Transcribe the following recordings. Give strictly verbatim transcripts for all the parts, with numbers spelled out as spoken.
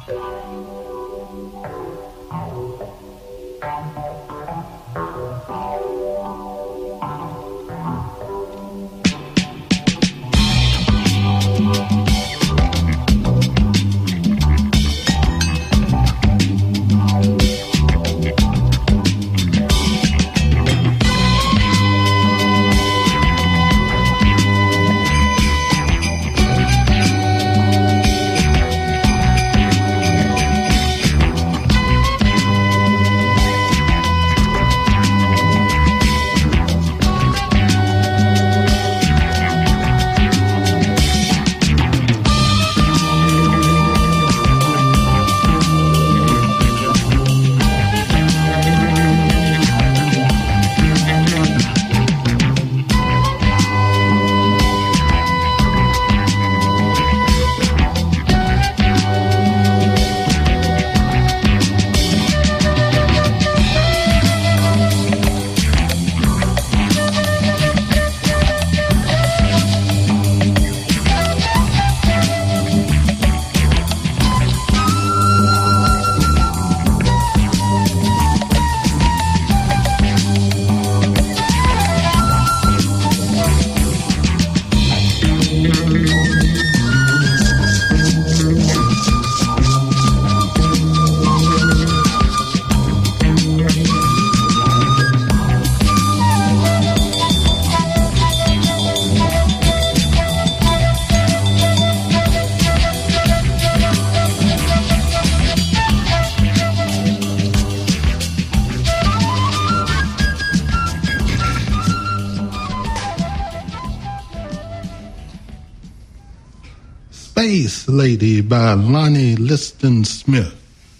Space Lady by Lonnie Liston Smith.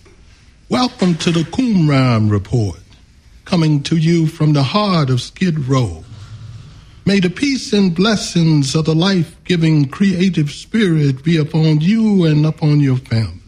Welcome to the Qumran Report, coming to you from the heart of Skid Row. May the peace and blessings of the life-giving creative spirit be upon you and upon your family.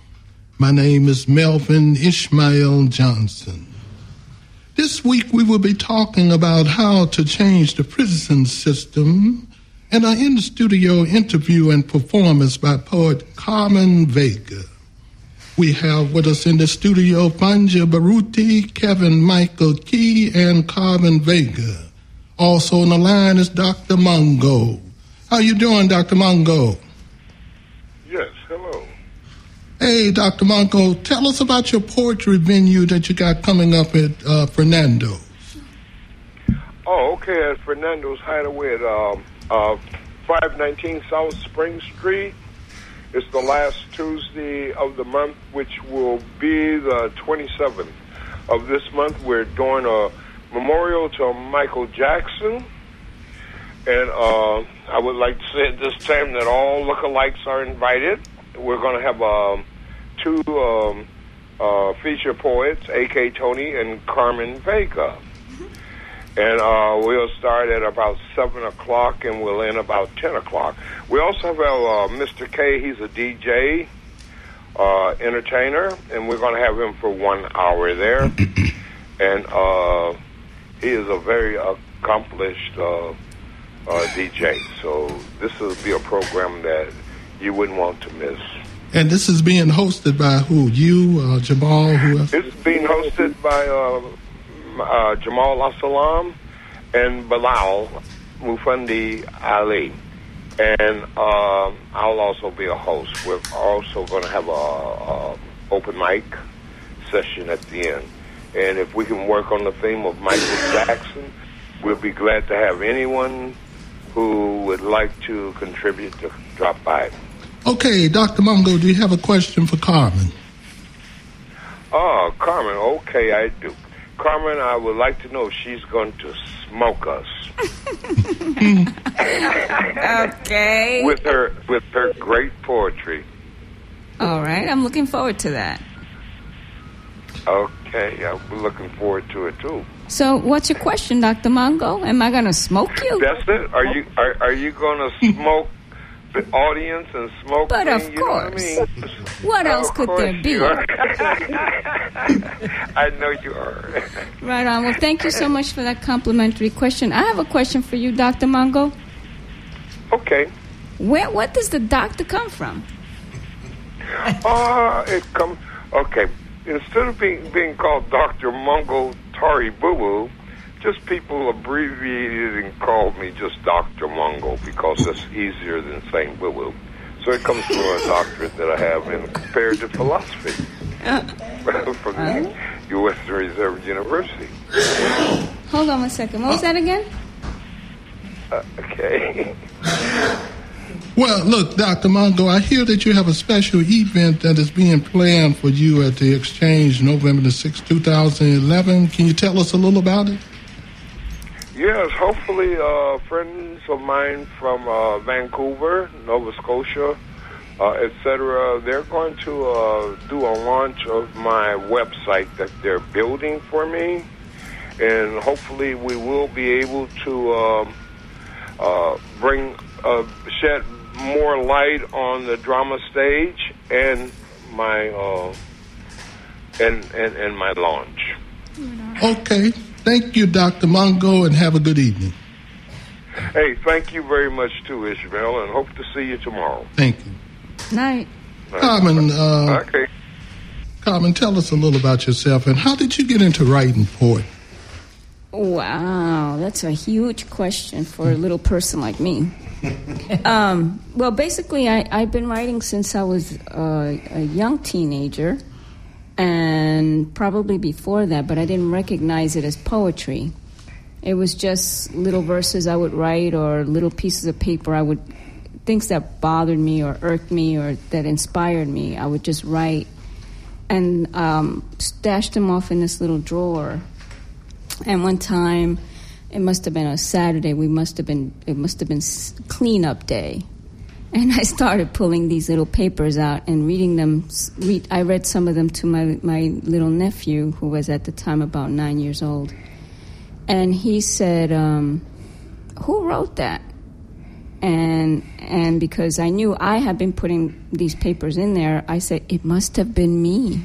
My name is Melvin Ishmael Johnson. This week we will be talking about how to change the prison system and an in-studio interview and performance by poet Carmen Vega. We have with us in the studio Panja Baruti, Kevin Michael Key, and Carmen Vega. Also on the line is Doctor Mungo. How you doing, Doctor Mungo? Yes, hello. Hey, Doctor Mungo, tell us about your poetry venue that you got coming up at uh, Fernando's. Oh, okay, at Fernando's Hideaway at um, uh, five nineteen South Spring Street. It's the last Tuesday of the month, which will be the twenty-seventh of this month. We're doing a memorial to Michael Jackson. And uh, I would like to say at this time that all lookalikes are invited. We're going to have um, two um, uh, feature poets, A K Tony and Carmen Vega. And uh, we'll start at about seven o'clock and we'll end about ten o'clock. We also have uh, Mister K. He's a D J, uh, entertainer, and we're going to have him for one hour there. And uh, he is a very accomplished uh, uh, D J. So this will be a program that you wouldn't want to miss. And this is being hosted by who? You, uh, Jamal, who else? It's being hosted by uh, uh, Jamal Assalam and Bilal Mufundi Ali. And uh, I'll also be a host. We're also going to have a, a open mic session at the end. And if we can work on the theme of Michael Jackson, we'll be glad to have anyone who would like to contribute to drop by. Okay, Doctor Mungo, do you have a question for Carmen? Oh, Carmen, okay, I do. Carmen, I would like to know if she's going to smoke us. Okay. With her, with her great poetry. All right, I'm looking forward to that. Okay, I'm looking forward to it too. So, what's your question, Doctor Mungo? Am I going to smoke you? That's it. Are you are are you going to smoke the audience and smoke? But me? of You know course. What, I mean? What else Of could course there be? you are. I know you are. Right on. Well, thank you so much for that complimentary question. I have a question for you, Doctor Mungo. Okay. Where? What does the doctor come from? Uh, it comes, okay, instead of being being called Doctor Mungo Tari Boo Boo, just people abbreviated and called me just Doctor Mungo because that's easier than saying Boo Boo. So it comes from a doctorate that I have in comparative philosophy uh, from the U S Reserve University. Hold on a second. What was that again? Uh, okay. Well, look, Doctor Mungo, I hear that you have a special event that is being planned for you at the Exchange November the sixth, two thousand eleven. Can you tell us a little about it? Yes, hopefully uh, friends of mine from uh, Vancouver, Nova Scotia, uh, et cetera, they're going to uh, do a launch of my website that they're building for me. And hopefully we will be able to um, uh, bring, uh, shed more light on the drama stage and my uh, and, and and my launch. Okay. Thank you, Doctor Mungo, and have a good evening. Hey, thank you very much, too, Ishmael, and hope to see you tomorrow. Thank you. Night. Carmen, uh, okay. Carmen, tell us a little about yourself, and how did you get into writing poetry? Wow, that's a huge question for a little person like me. um, well, basically, I, I've been writing since I was uh, a young teenager, and probably before that, but I didn't recognize it as poetry. It was just little verses I would write or little pieces of paper I would, things that bothered me or irked me or that inspired me, I would just write and um, stash them off in this little drawer. And one time, it must have been a Saturday, we must have been, it must have been cleanup day. And I started pulling these little papers out and reading them. Read, I read some of them to my, my little nephew, who was at the time about nine years old. And he said, um, who wrote that? And and because I knew I had been putting these papers in there, I said, it must have been me.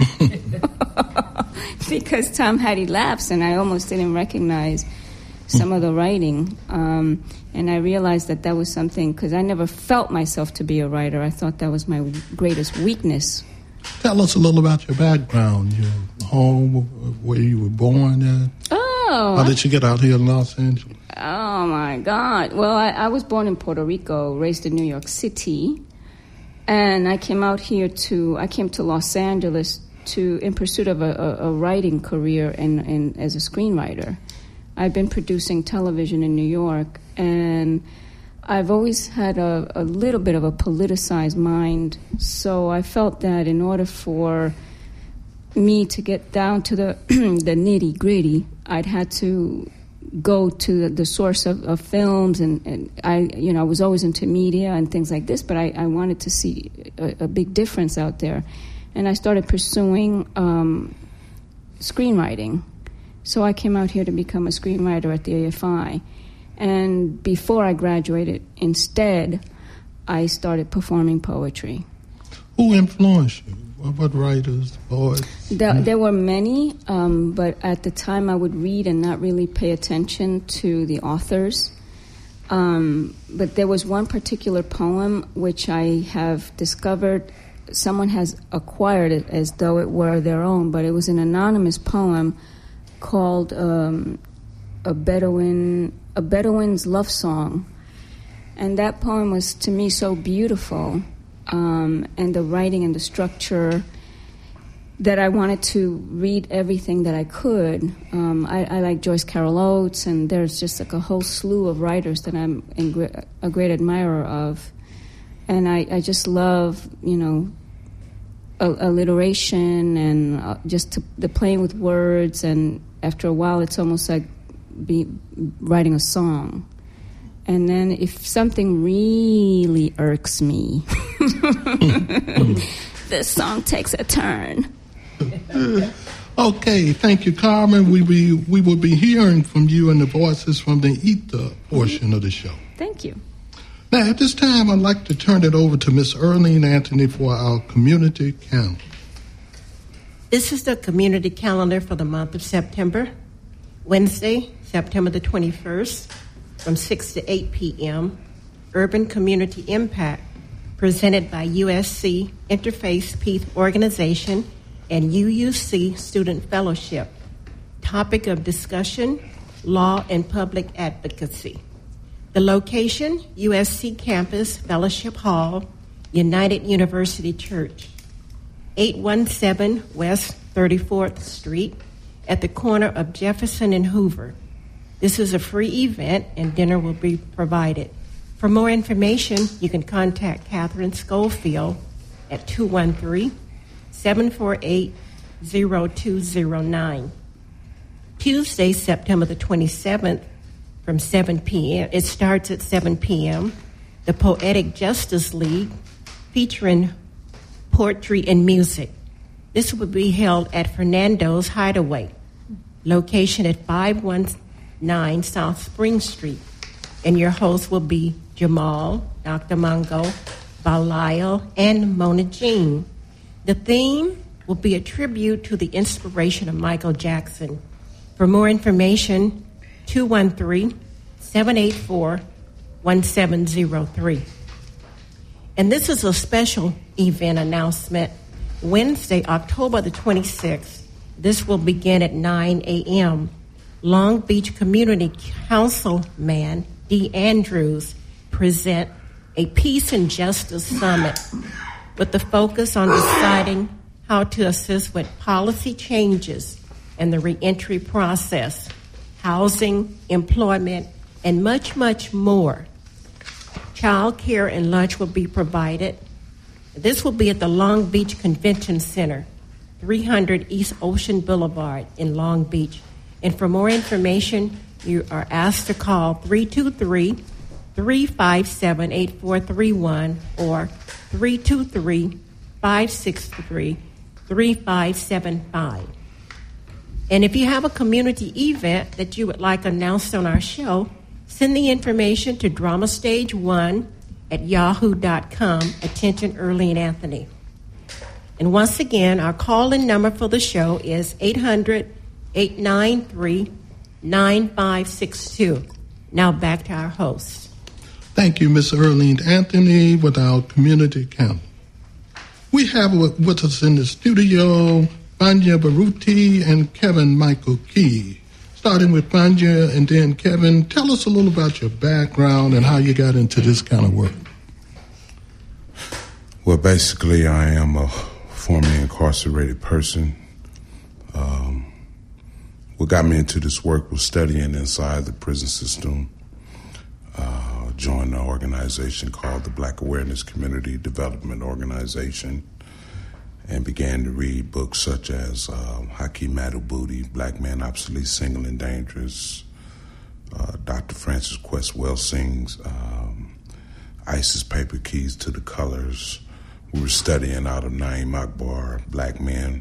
Because Tom had elapsed, and I almost didn't recognize some of the writing. Um, and I realized that that was something, because I never felt myself to be a writer. I thought that was my greatest weakness. Tell us a little about your background, your home, where you were born at. Oh. How did you get out here in Los Angeles? Oh, my God. Well, I, I was born in Puerto Rico, raised in New York City. And I came out here to, I came to Los Angeles to, in pursuit of a, a, a writing career and, and as a screenwriter. I've been producing television in New York, and I've always had a, a little bit of a politicized mind. So I felt that in order for me to get down to the the nitty gritty, I'd had to go to the, the source of, of films, and, and I, you know, I was always into media and things like this, but I, I wanted to see a, a big difference out there, and I started pursuing um, screenwriting. So I came out here to become a screenwriter at the A F I, and before I graduated, instead, I started performing poetry. Who influenced you? What writers, poets? There, there were many, um, but at the time I would read and not really pay attention to the authors. Um, but there was one particular poem which I have discovered someone has acquired it as though it were their own, but it was an anonymous poem called um, a Bedouin, a Bedouin's Love Song. And that poem was, to me, so beautiful. Um, and the writing and the structure, that I wanted to read everything that I could. Um, I, I like Joyce Carol Oates, and there's just like a whole slew of writers that I'm in, a great admirer of. And I, I just love, you know, alliteration and uh, just to, the playing with words. And after a while, it's almost like be, writing a song. And then if something really irks me, this song takes a turn. Okay, thank you, Carmen. We, we, we will be hearing from you and the voices from the ether portion of the show. Thank you. Now, at this time, I'd like to turn it over to Miss Earlene Anthony for our community calendar. This is the community calendar for the month of September. Wednesday, September the twenty-first, from six to eight p.m., Urban Community Impact presented by U S C Interfaith Peace Organization and U U C Student Fellowship. Topic of discussion, law and public advocacy. The location, U S C Campus, Fellowship Hall, United University Church, eight one seven West thirty-fourth Street, at the corner of Jefferson and Hoover. This is a free event, and dinner will be provided. For more information, you can contact Catherine Schofield at two one three, seven four eight, zero two zero nine. Tuesday, September the twenty-seventh, from seven p.m. It starts at seven p.m. The Poetic Justice League, featuring poetry and music. This will be held at Fernando's Hideaway, location at five one nine South Spring Street. And your hosts will be Jamal, Doctor Mongo, Belial, and Mona Jean. The theme will be a tribute to the inspiration of Michael Jackson. For more information, two one three, seven eight four, one seven zero three. And this is a special event announcement. Wednesday, October the twenty-sixth, this will begin at nine a.m. Long Beach Community Councilman D. Andrews present a Peace and Justice Summit with the focus on deciding how to assist with policy changes and the reentry process, housing, employment, and much, much more. Child care and lunch will be provided. This will be at the Long Beach Convention Center, three hundred East Ocean Boulevard in Long Beach. And for more information, you are asked to call three two three, three five seven, eight four three one or three two three, five six three, three five seven five. And if you have a community event that you would like announced on our show, send the information to drama stage one at yahoo dot com. Attention, Early and Anthony. And once again, our call-in number for the show is eight hundred, eight nine three, nine five six two. Now back to our host. Thank you, Miss Earlene Anthony, with our community council. We have with us in the studio Banya Baruti and Kevin Michael Key. Starting with Banya and then Kevin, tell us a little about your background and how you got into this kind of work. Well, basically, I am a formerly incarcerated person. Um, what got me into this work was studying inside the prison system. Uh, joined an organization called the Black Awareness Community Development Organization, and began to read books such as uh, Hakeem Madhubuti, Black Man Obsolete, Single and Dangerous, uh, Doctor Francis Quest Welsing's um, Isis Paper Keys to the Colors. We were studying out of Naeem Akbar, Black Men,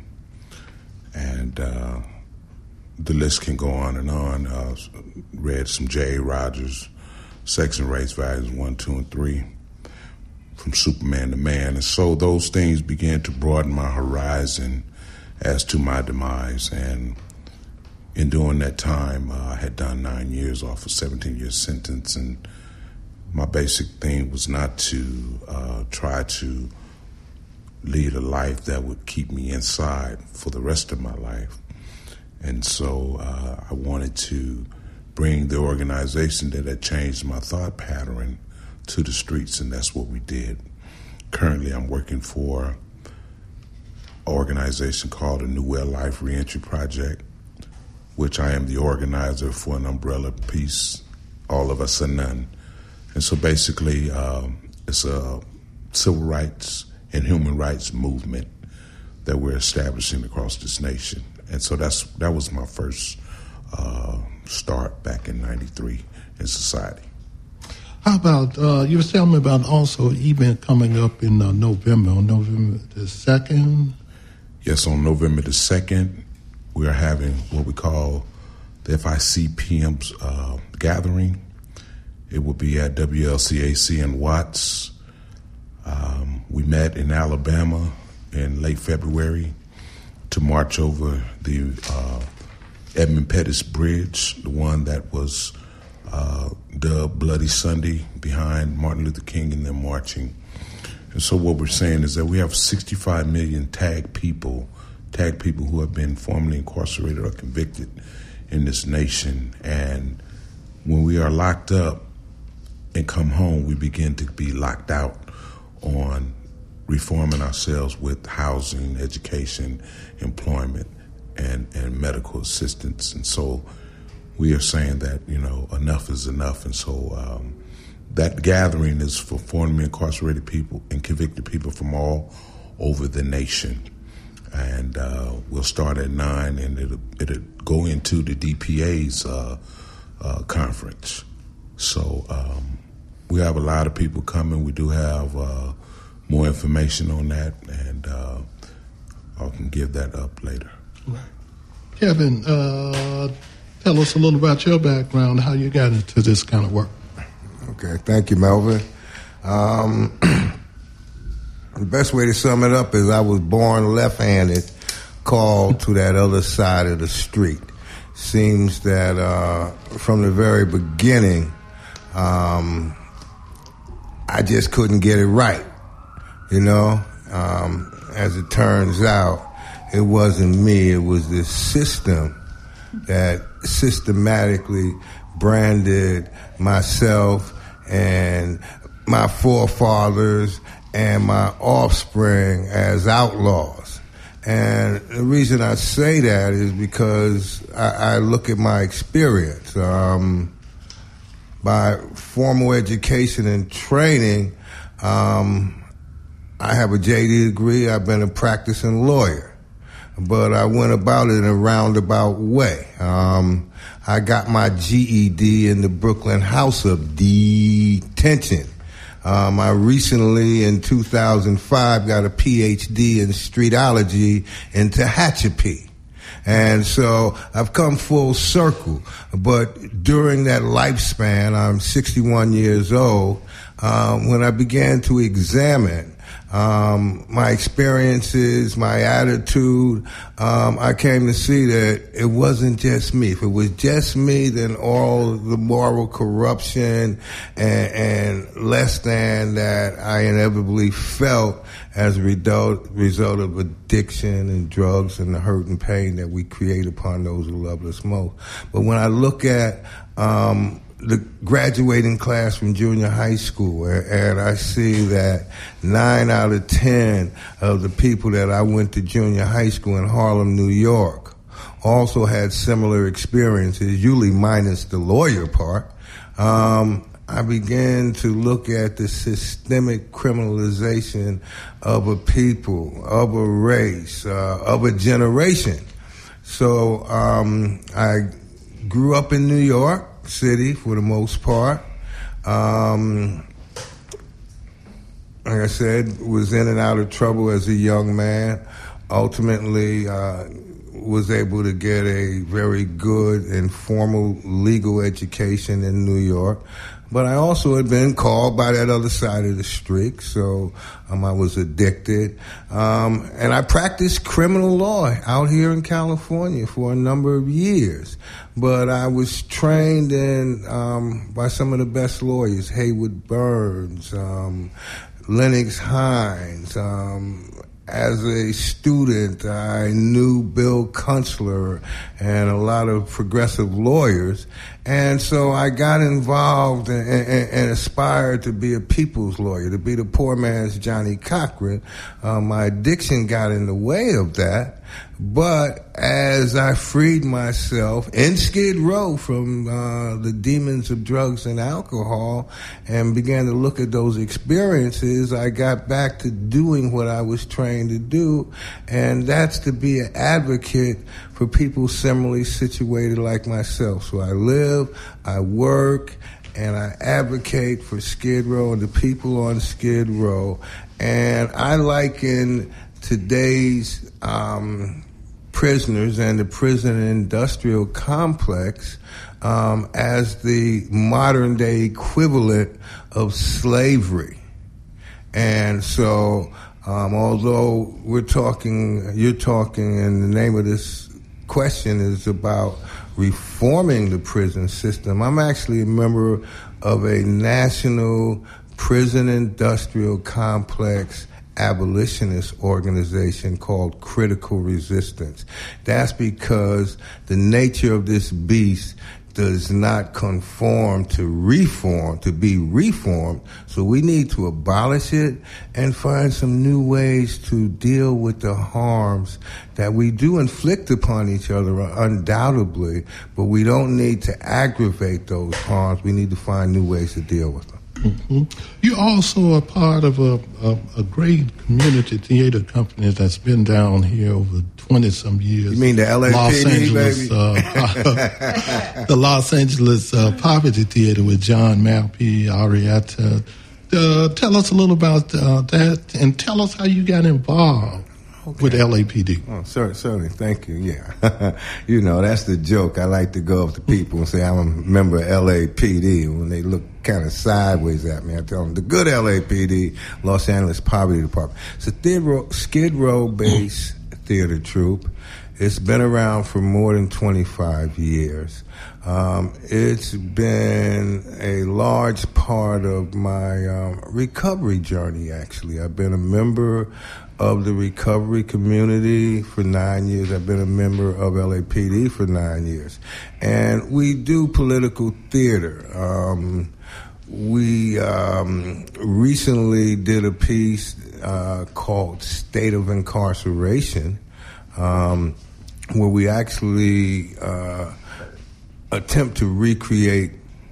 and uh, the list can go on and on. Uh, read some J A. Rogers, Sex and Race, Values one, two, and three. From Superman to Man. And so those things began to broaden my horizon as to my demise. And in doing that time, uh, I had done nine years off a seventeen-year sentence. And my basic thing was not to uh, try to lead a life that would keep me inside for the rest of my life. And so uh, I wanted to bring the organization that had changed my thought pattern to the streets, and that's what we did. Currently, I'm working for an organization called the New Well Life Reentry Project, which I am the organizer for an umbrella piece, All of Us or None. And so basically, um, it's a civil rights and human rights movement that we're establishing across this nation. And so that's that was my first uh, start back in ninety-three in society. How about, uh, you were telling me about also an event coming up in uh, November, on November the second? Yes, on November the second, we are having what we call the F I C P M's uh, gathering. It will be at W L C A C in Watts. Um, we met in Alabama in late February to march over the uh, Edmund Pettus Bridge, the one that was Uh, dubbed Bloody Sunday, behind Martin Luther King and them marching. And so what we're saying is that we have sixty-five million tagged people, tagged people who have been formerly incarcerated or convicted in this nation. And when we are locked up and come home, we begin to be locked out on reforming ourselves with housing, education, employment, and, and medical assistance. And so we are saying that, you know, enough is enough. And so um, that gathering is for formerly incarcerated people and convicted people from all over the nation. And uh, we'll start at nine, and it'll, it'll go into the D P A's uh, uh, conference. So um, we have a lot of people coming. We do have uh, more information on that, and uh, I can give that up later. Right. Kevin, uh, tell us a little about your background, how you got into this kind of work. Okay, thank you, Melvin. Um, the best way to sum it up is I was born left-handed, called to that other side of the street. Seems that uh, from the very beginning, um, I just couldn't get it right. You know, um, as it turns out, it wasn't me. It was this system that systematically branded myself and my forefathers and my offspring as outlaws. And the reason I say that is because I, I look at my experience. Um, by formal education and training, um, I have a J D degree. I've been a practicing lawyer. But I went about it in a roundabout way. Um, I got my G E D in the Brooklyn House of Detention. Um, I recently, in two thousand five, got a P H D in streetology in Tehachapi. And so I've come full circle. But during that lifespan, I'm sixty-one years old, um, when I began to examine Um, my experiences, my attitude, um, I came to see that it wasn't just me. If it was just me, then all the moral corruption and, and less than that I inevitably felt as a result, result of addiction and drugs and the hurt and pain that we create upon those who love us most. But when I look at um, the graduating class from junior high school, and I see that nine out of ten of the people that I went to junior high school in Harlem, New York, also had similar experiences, usually minus the lawyer part. Um, I began to look at the systemic criminalization of a people, of a race, uh, of a generation. So um, I grew up in New York City for the most part. Um, like I said, was in and out of trouble as a young man. Ultimately, uh, was able to get a very good and formal legal education in New York. But I also had been called by that other side of the street, so um, I was addicted. Um, and I practiced criminal law out here in California for a number of years. But I was trained in um, by some of the best lawyers, Haywood Burns, um, Lennox Hines. Um, as a student, I knew Bill Kunstler and a lot of progressive lawyers. And so I got involved and, and, and aspired to be a people's lawyer, to be the poor man's Johnny Cochran. Uh, my addiction got in the way of that. But as I freed myself in Skid Row from uh, the demons of drugs and alcohol and began to look at those experiences, I got back to doing what I was trained to do, and that's to be an advocate for people similarly situated like myself. So I live, I work, and I advocate for Skid Row and the people on Skid Row. And I liken today's um, prisoners and the prison industrial complex um, as the modern day equivalent of slavery. And so um, although we're talking, you're talking, and the name of this question is about reforming the prison system, I'm actually a member of a national prison industrial complex abolitionist organization called Critical Resistance. That's because the nature of this beast does not conform to reform, to be reformed. So we need to abolish it and find some new ways to deal with the harms that we do inflict upon each other, undoubtedly, but we don't need to aggravate those harms. We need to find new ways to deal with them. Mm-hmm. You're also a part of a, a, a great community theater company that's been down here over twenty-some years. You mean the L A P D, Los Angeles, baby? Uh, the Los Angeles uh, Poverty Theater with John Malpe, Arietta. Uh, tell us a little about uh, that, and tell us how you got involved okay. with L A P D. Oh, certainly, certainly. Thank you. Yeah. You know, that's the joke. I like to go up to people and say, I'm a member of L A P D. When they look kind of sideways at me, I tell them, the good L A P D, Los Angeles Poverty Department. It's a Skid Row-based theater troupe. It's been around for more than twenty-five years. Um, it's been a large part of my um, recovery journey, actually. I've been a member of the recovery community for nine years. I've been a member of L A P D for nine years. And we do political theater. Um, we um, recently did a piece uh, called State of Incarceration, um, where we actually uh, attempt to recreate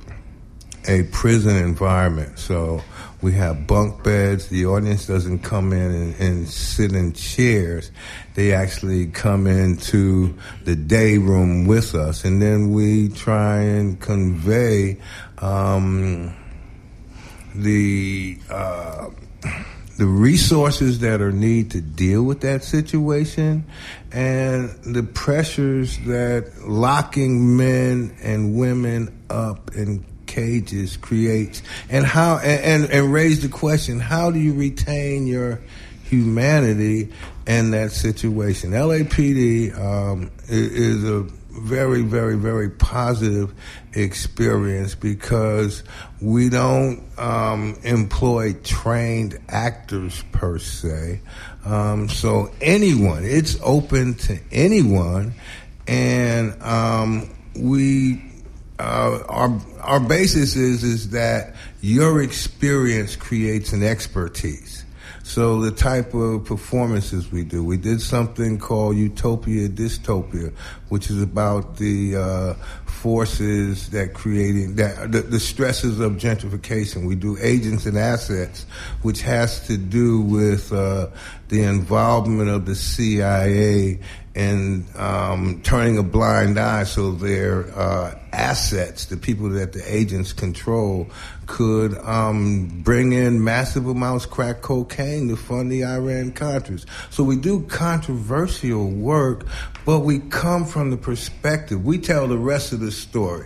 a prison environment. So we have bunk beds. The audience doesn't come in and, and sit in chairs. They actually come into the day room with us, and then we try and convey um, the uh, the resources that are needed to deal with that situation, and the pressures that locking men and women up in cages creates, and how and, and, and raise the question, how do you retain your humanity in that situation? L A P D um, is a very, very, very positive experience because we don't um, employ trained actors per se. Um, so anyone, it's open to anyone, and um, we uh, our our basis is is that your experience creates an expertise. So the type of performances we do, we did something called Utopia Dystopia, which is about the uh, forces that creating that the, the stresses of gentrification. We do Agents and Assets, which has to do with uh, the involvement of the C I A in um, turning a blind eye so their uh, assets, the people that the agents control, could um, bring in massive amounts of crack cocaine to fund the Iran-Contras. So we do controversial work, but we come from the perspective. We tell the rest of the story.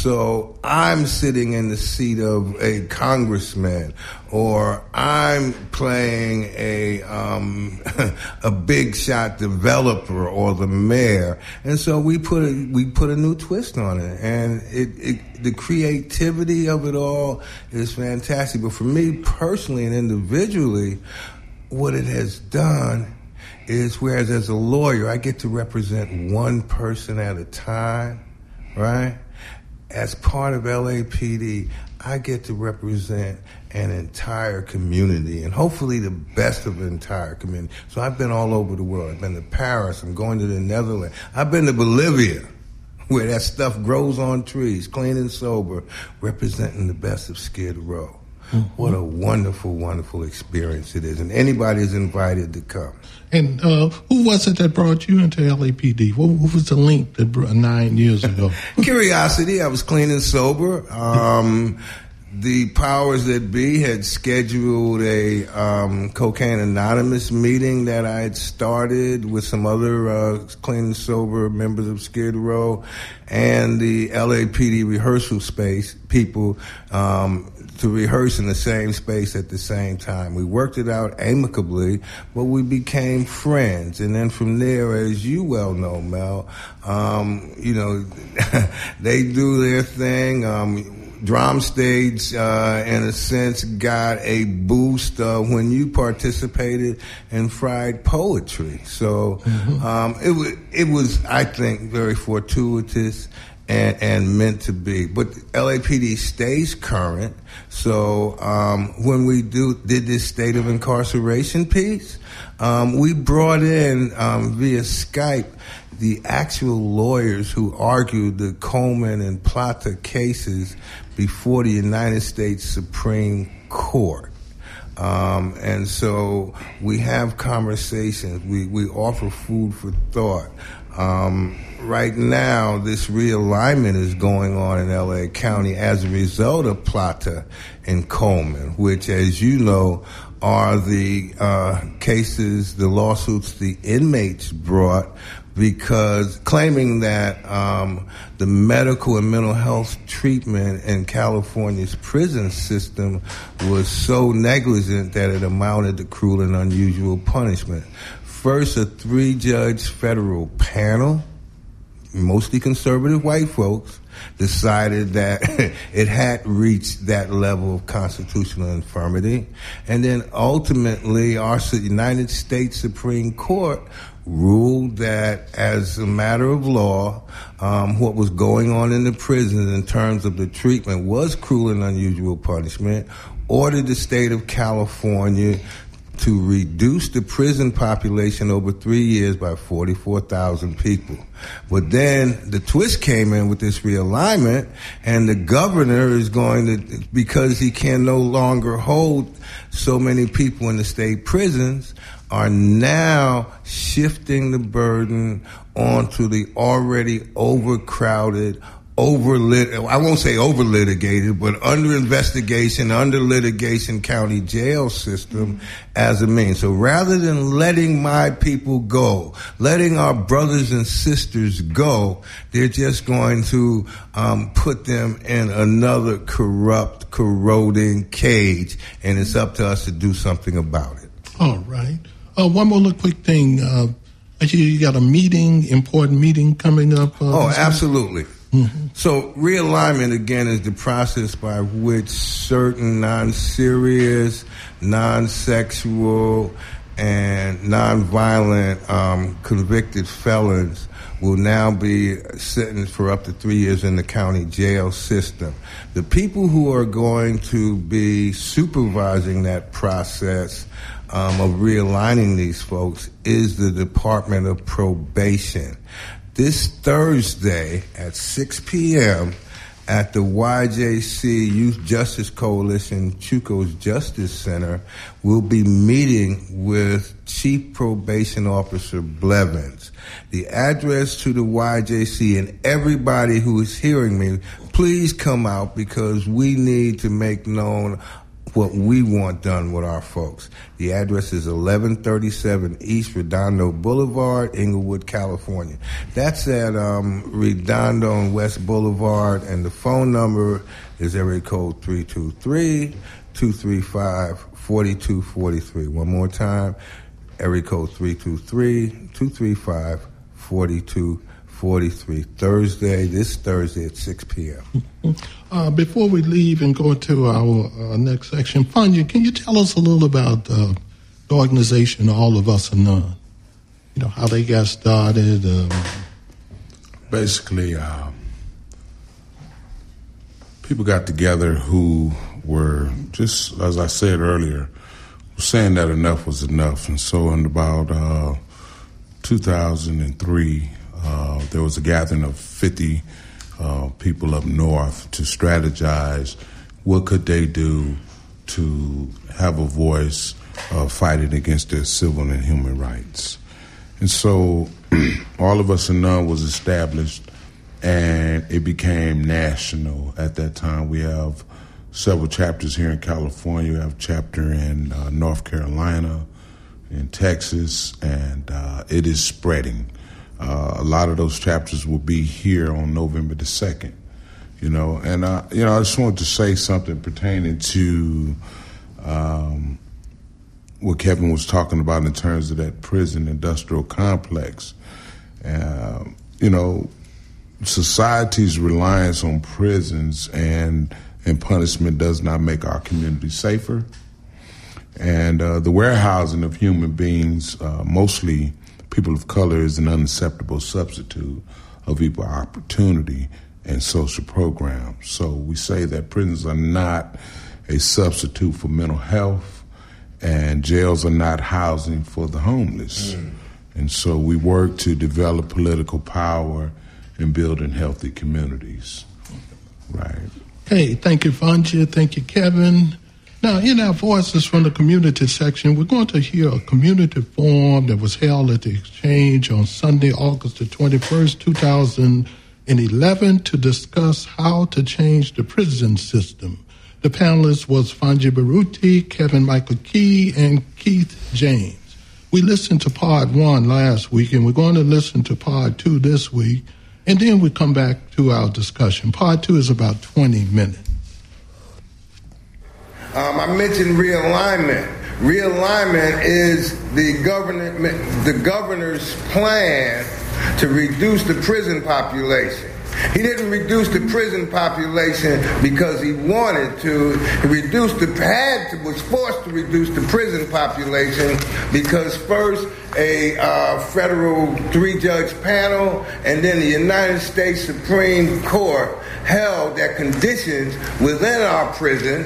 So I'm sitting in the seat of a congressman, or I'm playing a um, a big shot developer or the mayor, and so we put a, we put a new twist on it, and it, it the creativity of it all is fantastic. But for me personally and individually, what it has done is, whereas as a lawyer I get to represent one person at a time, right? As part of L A P D, I get to represent an entire community, and hopefully the best of the entire community. So I've been all over the world. I've been to Paris. I'm going to the Netherlands. I've been to Bolivia, where that stuff grows on trees, clean and sober, representing the best of Skid Row. Mm-hmm. What a wonderful, wonderful experience it is, and anybody is invited to come. And uh, who was it that brought you into L A P D? What, what was the link that brought nine years ago? Curiosity. I was clean and sober. Um, the powers that be had scheduled a um, Cocaine Anonymous meeting that I had started with some other uh, clean and sober members of Skid Row and the L A P D rehearsal space people um, to rehearse in the same space at the same time. We worked it out amicably, but we became friends. And then from there, as you well know, Mel, um, you know, they do their thing. Um, drum stage, uh, in a sense, got a boost uh, when you participated in Fried Poetry. So mm-hmm. um, it was, it was, I think, very fortuitous and, and meant to be. But L A P D stays current. So um, when we do did this state of incarceration piece, um, we brought in um, via Skype the actual lawyers who argued the Coleman and Plata cases before the United States Supreme Court. Um, and so we have conversations. We, we offer food for thought. Um, right now, this realignment is going on in L A County as a result of Plata and Coleman, which, as you know, are the uh, cases, the lawsuits the inmates brought because claiming that um, the medical and mental health treatment in California's prison system was so negligent that it amounted to cruel and unusual punishment. First, a three-judge federal panel, mostly conservative white folks, decided that it had reached that level of constitutional infirmity. And then ultimately, our United States Supreme Court ruled that as a matter of law, um, what was going on in the prisons in terms of the treatment was cruel and unusual punishment, ordered the state of California to reduce the prison population over three years by forty-four thousand people. But then the twist came in with this realignment, and the governor is going to, because he can no longer hold so many people in the state prisons, are now shifting the burden onto the already overcrowded, over-lit, I won't say over-litigated, but under investigation, under litigation county jail system as a means. So rather than letting my people go, letting our brothers and sisters go, they're just going to um, put them in another corrupt, corroding cage, and it's up to us to do something about it. All right. Uh, one more little quick thing. Uh, actually, you got a meeting, important meeting coming up. Uh, oh, absolutely. Mm-hmm. So realignment, again, is the process by which certain non-serious, non-sexual, and non-violent um, convicted felons will now be sentenced for up to three years in the county jail system. The people who are going to be supervising that process um, of realigning these folks is the Department of Probation. This Thursday at six p.m. at the Y J C Youth Justice Coalition Chuco's Justice Center, we'll be meeting with Chief Probation Officer Blevins. The address to the Y J C, and everybody who is hearing me, please come out because we need to make known what we want done with our folks. The address is eleven thirty-seven East Redondo Boulevard, Inglewood, California. That's at um, Redondo and West Boulevard, and the phone number is area code three two three, two three five, four two four three. One more time, area code three two three, two three five, four two four three. Thursday, this Thursday at six p.m. Uh, before we leave and go to our uh, next section, Fanya, can you tell us a little about uh, the organization All of Us Are None? You know, how they got started? Um... Basically, uh, people got together who were, just as I said earlier, saying that enough was enough. And so in about uh, two thousand three, uh, there was a gathering of fifty Uh, people up north to strategize what could they do to have a voice uh, fighting against their civil and human rights. And so All of Us Are None was established, and it became national at that time. We have several chapters here in California. We have a chapter in uh, North Carolina, in Texas, and uh, it is spreading. Uh, a lot of those chapters will be here on November the second, you know. And, uh, you know, I just wanted to say something pertaining to um, what Kevin was talking about in terms of that prison industrial complex. Uh, you know, society's reliance on prisons and and punishment does not make our community safer. And uh, the warehousing of human beings, uh, mostly people of color, is an unacceptable substitute of equal opportunity and social programs. So we say that prisons are not a substitute for mental health, and jails are not housing for the homeless. Mm. And so we work to develop political power and building healthy communities. Right. Hey, thank you, Vanja. Thank you, Kevin. Now, in our Voices from the Community section, we're going to hear a community forum that was held at the Exchange on Sunday, August the twenty-first, two thousand eleven, to discuss how to change the prison system. The panelists was Vanja Baruti, Kevin Michael Key, and Keith James. We listened to part one last week, and we're going to listen to part two this week, and then we come back to our discussion. Part two is about twenty minutes. Um, I mentioned realignment. Realignment is the government, the governor's plan to reduce the prison population. He didn't reduce the prison population because he wanted to. He reduced the had to, was forced to reduce the prison population because first a uh, federal three-judge panel and then the United States Supreme Court held that conditions within our prisons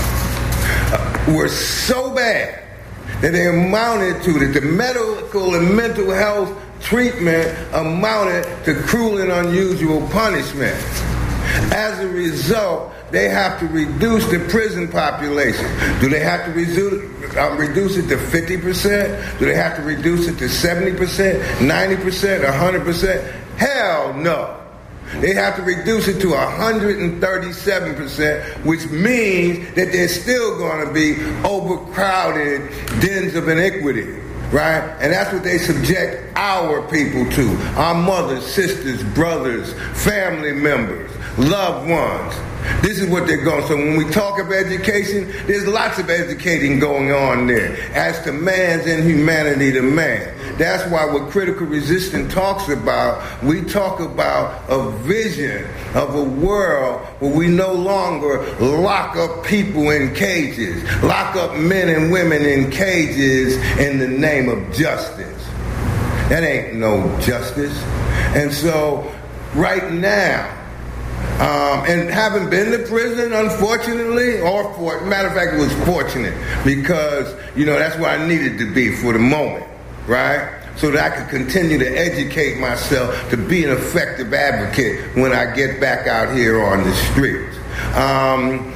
uh, were so bad that they amounted to that the medical and mental health treatment amounted to cruel and unusual punishment. As a result, they have to reduce the prison population. Do they have to reduce, um, reduce it to fifty percent? Do they have to reduce it to seventy percent, ninety percent, one hundred percent? Hell no. They have to reduce it to one hundred thirty-seven percent, which means that there's still going to be overcrowded dens of iniquity. Right? And that's what they subject our people to. Our mothers, sisters, brothers, family members, loved ones. This is what they're going. So when we talk of education, there's lots of educating going on there as to man's inhumanity to man. That's why what Critical Resistance talks about, we talk about a vision of a world where we no longer lock up people in cages, lock up men and women in cages in the name of justice. That ain't no justice. And so right now, Um, and having been to prison, unfortunately, or for matter of fact, it was fortunate because, you know, that's where I needed to be for the moment, right? So that I could continue to educate myself to be an effective advocate when I get back out here on the streets. Um,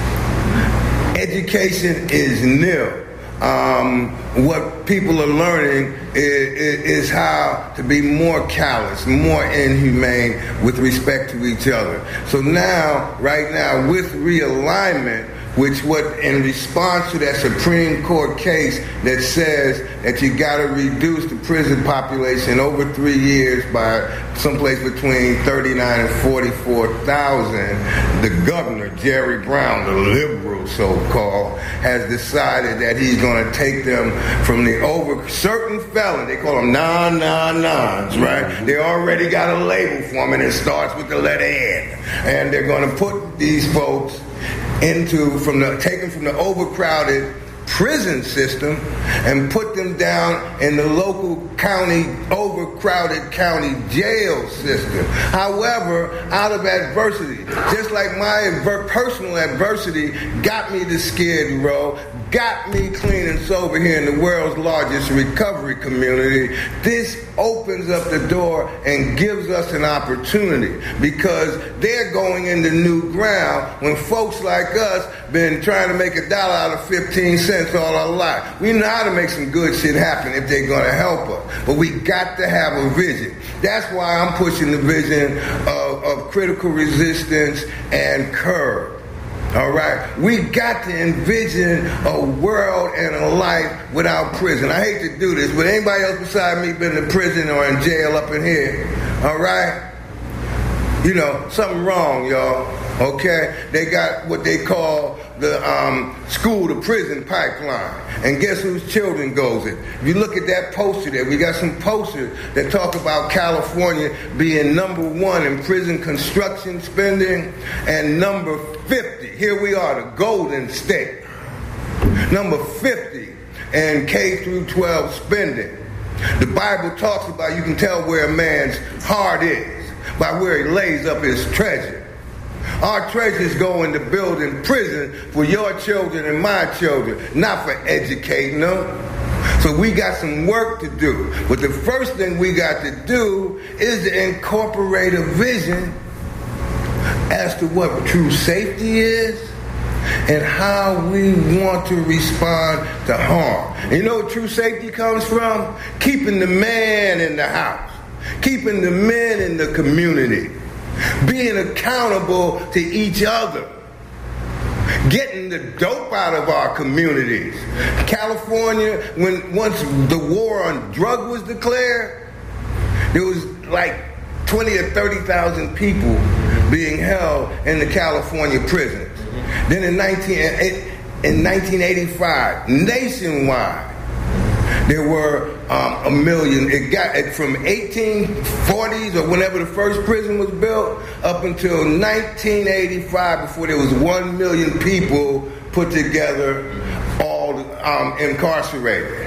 education is new. Um, what people are learning is, is how to be more callous, more inhumane with respect to each other. So now, right now, with realignment, which what in response to that Supreme Court case that says that you got to reduce the prison population over three years by someplace between thirty-nine and forty-four thousand, the governor, Jerry Brown, the liberal so-called, has decided that he's going to take them from the over certain felons. They call them non-non-nons, right? They already got a label for them, and it starts with the letter N. And they're going to put these folks into from the taken from the overcrowded prison system and put them down in the local county overcrowded county jail system. However, out of adversity, just like my adver- personal adversity got me to Skid Row, got me clean and sober here in the world's largest recovery community, this opens up the door and gives us an opportunity because they're going into new ground when folks like us been trying to make a dollar out of fifteen cents all our life. We know how to make some good shit happen if they're going to help us, but we got to have a vision. That's why I'm pushing the vision of, of Critical Resistance and Curve. All right, we got to envision a world and a life without prison. I hate to do this, but anybody else beside me been to prison or in jail up in here? All right, you know something wrong, y'all. Okay, they got what they call the um, school to prison pipeline, and guess whose children goes it? If you look at that poster there, we got some posters that talk about California being number one in prison construction spending and number fifty. Here we are, the Golden State, number fifty in K through twelve spending. The Bible talks about, you can tell where a man's heart is by where he lays up his treasure. Our treasures go into building prison for your children and my children, not for educating them. So we got some work to do. But the first thing we got to do is to incorporate a vision as to what true safety is and how we want to respond to harm. And you know what true safety comes from? Keeping the man in the house, keeping the men in the community, being accountable to each other, getting the dope out of our communities. California, when once the war on drug was declared, there was like twenty or thirty thousand people being held in the California prisons. Then in nineteen in nineteen eighty-five, nationwide, there were um, a million. It got it from eighteen forties or whenever the first prison was built up until nineteen eighty-five, before there was one million people put together, all um, incarcerated.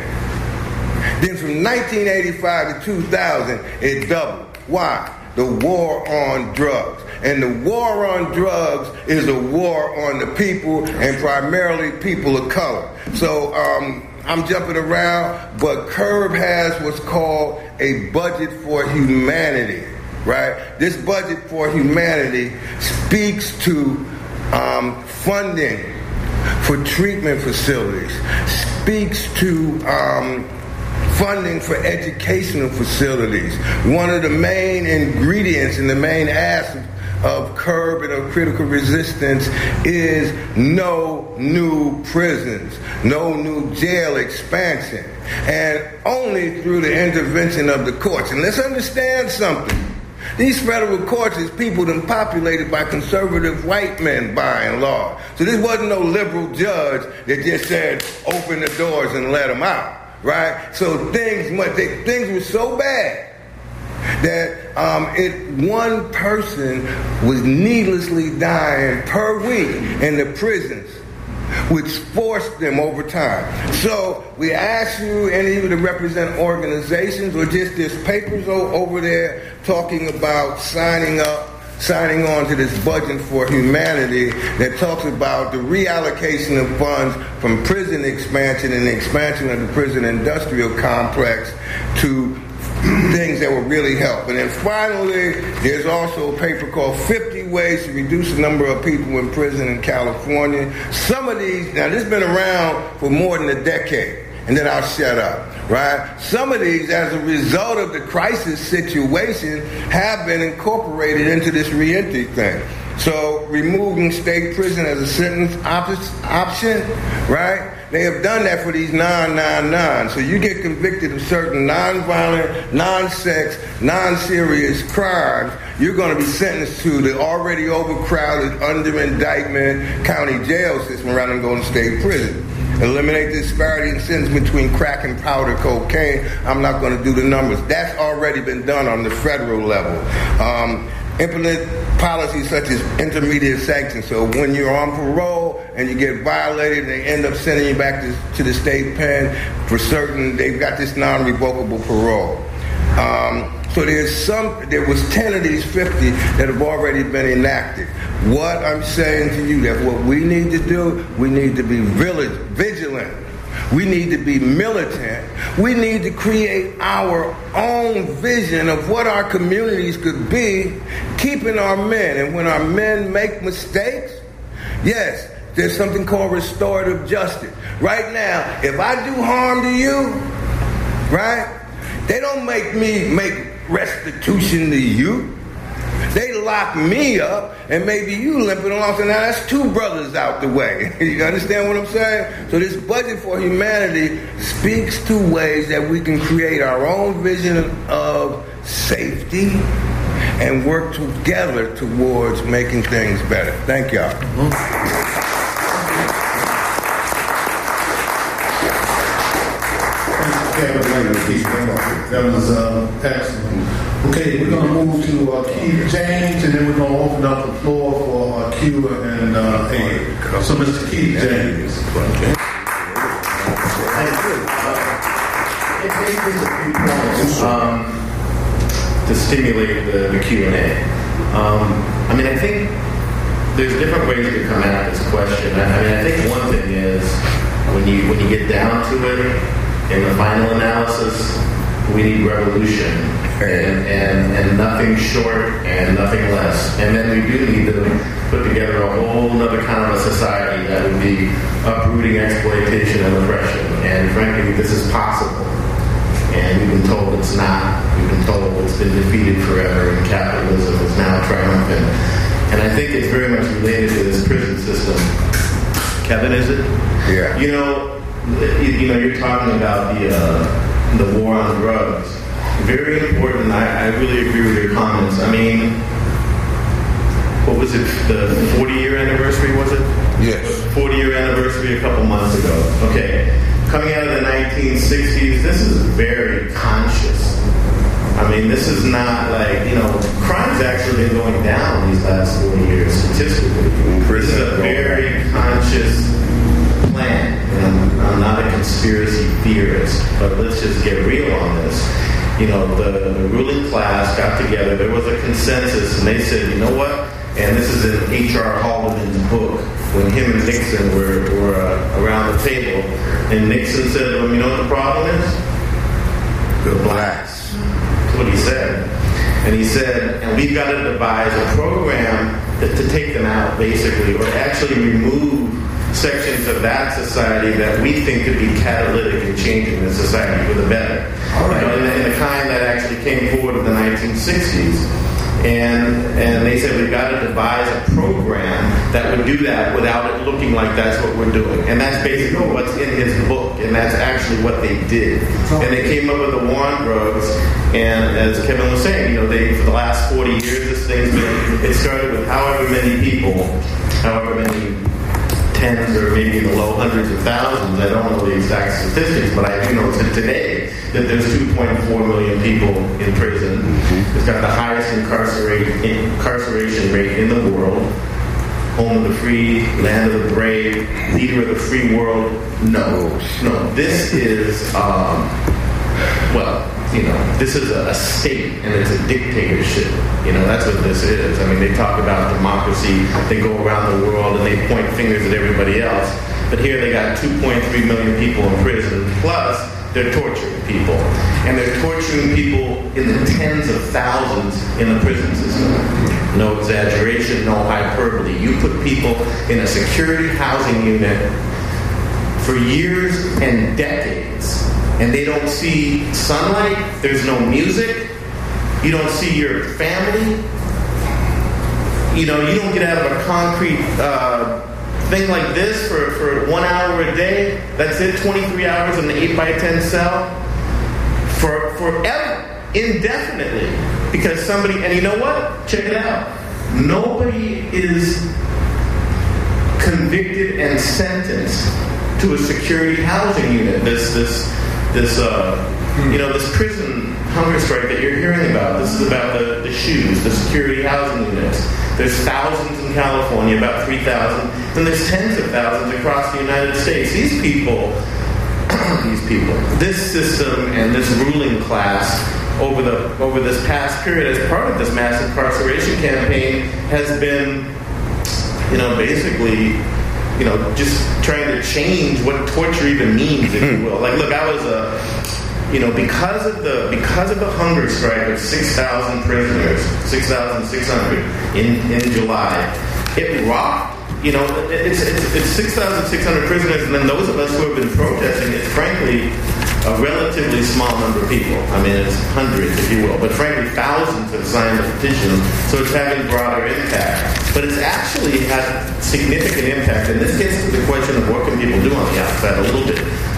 Then from nineteen eighty-five to two thousand, it doubled. Why? The war on drugs. And the war on drugs is a war on the people, and primarily people of color. So um, I'm jumping around, but CURB has what's called a budget for humanity, right? This budget for humanity speaks to um, funding for treatment facilities, speaks to um, funding for educational facilities. One of the main ingredients and the main aspect of CURB and of critical resistance is no new prisons, no new jail expansion, and only through the intervention of the courts. And let's understand something. These federal courts is people that populated by conservative white men, by and large. So this wasn't no liberal judge that just said, open the doors and let them out, right? So things, they, things were so bad that um, it one person was needlessly dying per week in the prisons, which forced them over time. So we ask you, any of you to represent organizations or just there's papers over there talking about signing up, signing on to this budget for humanity that talks about the reallocation of funds from prison expansion and the expansion of the prison industrial complex to things that will really help. And then finally, there's also a paper called fifty ways to Reduce the Number of People in Prison in California. Some of these, now this has been around for more than a decade, and then I'll shut up, right? Some of these, as a result of the crisis situation, have been incorporated into this reentry thing. So removing state prison as a sentence op- option, right? They have done that for these nine nine nine. So you get convicted of certain non-violent, non-sex, non-serious crimes, you're going to be sentenced to the already overcrowded, under indictment county jail system rather than going to state prison. Eliminate the disparity in sentence between crack and powder cocaine. I'm not going to do the numbers. That's already been done on the federal level. Um, implement policies such as intermediate sanctions. So when you're on parole and you get violated, they end up sending you back to, to the state pen for certain. They've got this non-revocable parole. Um, so there's some. There was ten of these fifty that have already been enacted. What I'm saying to you, that what we need to do, we need to be vigilant. We need to be militant. We need to create our own vision of what our communities could be, keeping our men. And when our men make mistakes, yes, there's something called restorative justice. Right now, if I do harm to you, right, they don't make me make restitution to you. They lock me up, and maybe you limping along. So now that's two brothers out the way. You understand what I'm saying? So this budget for humanity speaks to ways that we can create our own vision of safety, and work together towards making things better. Thank y'all. That was uh, excellent. Okay, we're going to move to uh, Keith James, and then we're going to open up the floor for uh, Q and uh, A. So, Mister Keith James. Okay. Um, to stimulate the, the Q and A. Um, I mean, I think there's different ways to come at this question. I, I mean, I think one thing is when you when you get down to it, in the final analysis, we need revolution and, and, and nothing short and nothing less. And then we do need to put together a whole other kind of a society that would be uprooting exploitation and oppression. And frankly, this is possible. And we've been told it's not. We've been told it's been defeated forever and capitalism is now triumphant. And I think it's very much related to this prison system. Kevin, is it? Yeah. You know, you, you know, you're talking about the uh, the war on drugs. Very important. I, I really agree with your comments. I mean, what was it? The forty-year anniversary, was it? Yes. forty-year anniversary a couple months ago. Okay. Coming out of the nineteen sixties, this is very conscious. I mean, this is not like, you know, crime's actually been going down these last forty years statistically. This is a very conscious plan. And I'm not a conspiracy theorist, but let's just get real on this. You know, the, the ruling class got together, there was a consensus, and they said, you know what? And this is in H R Haldeman's book, when him and Nixon were, were uh, around the table. And Nixon said, well, you know what the problem is? The blacks. That's what he said. And he said, and we've got to devise a program that, to take them out, basically, or actually remove sections of that society that we think could be catalytic in changing the society for the better. All right. You know, in, the, in the kind that actually came forward in the nineteen sixties. And and they said we've got to devise a program that would do that without it looking like that's what we're doing. And that's basically what's in his book, and that's actually what they did. And they came up with the war on drugs, and as Kevin was saying, you know, they for the last forty years, this thing's been, it started with however many people, however many tens or maybe in the low hundreds of thousands. I don't know the exact statistics, but I do know today that there's two point four million people in prison. It's got the highest incarcerate, incarceration rate in the world. Home of the free, land of the brave, leader of the free world. No, no. This is, um, well, you know, this is a, a state, and it's a dictatorship. You know, that's what this is. I mean, they talk about democracy. They go around the world and they point fingers at everybody else. But here they got two point three million people in prison, plus they're torturing people. And they're torturing people in the tens of thousands in the prison system. No exaggeration, no hyperbole. You put people in a security housing unit for years and decades, and they don't see sunlight, there's no music, you don't see your family, you know, you don't get out of a concrete uh, thing like this for, for one hour a day. That's it, twenty-three hours in an eight by ten cell for forever, indefinitely, because somebody, and you know what? Check it out. Nobody is convicted and sentenced to a security housing unit. This, this, this, uh, you know, this prison hunger strike that you're hearing about. This is about the, the shoes, the security housing units. There's thousands in California, about three thousand, and there's tens of thousands across the United States. These people, these people, this system and this ruling class over the over this past period, as part of this mass incarceration campaign, has been, you know, basically, you know, just trying to change what torture even means, if you will. Like, look, I was a You know, because of the because of the hunger strike of six thousand prisoners, six thousand six hundred in, in July, it rocked. You know, it's it's, it's six thousand six hundred prisoners, and then those of us who have been protesting, it's frankly a relatively small number of people. I mean, it's hundreds, if you will, but frankly, thousands have signed the petition, so it's having broader impact. But it's actually had significant impact, and this gets to the question of what can people do on the outside a little bit.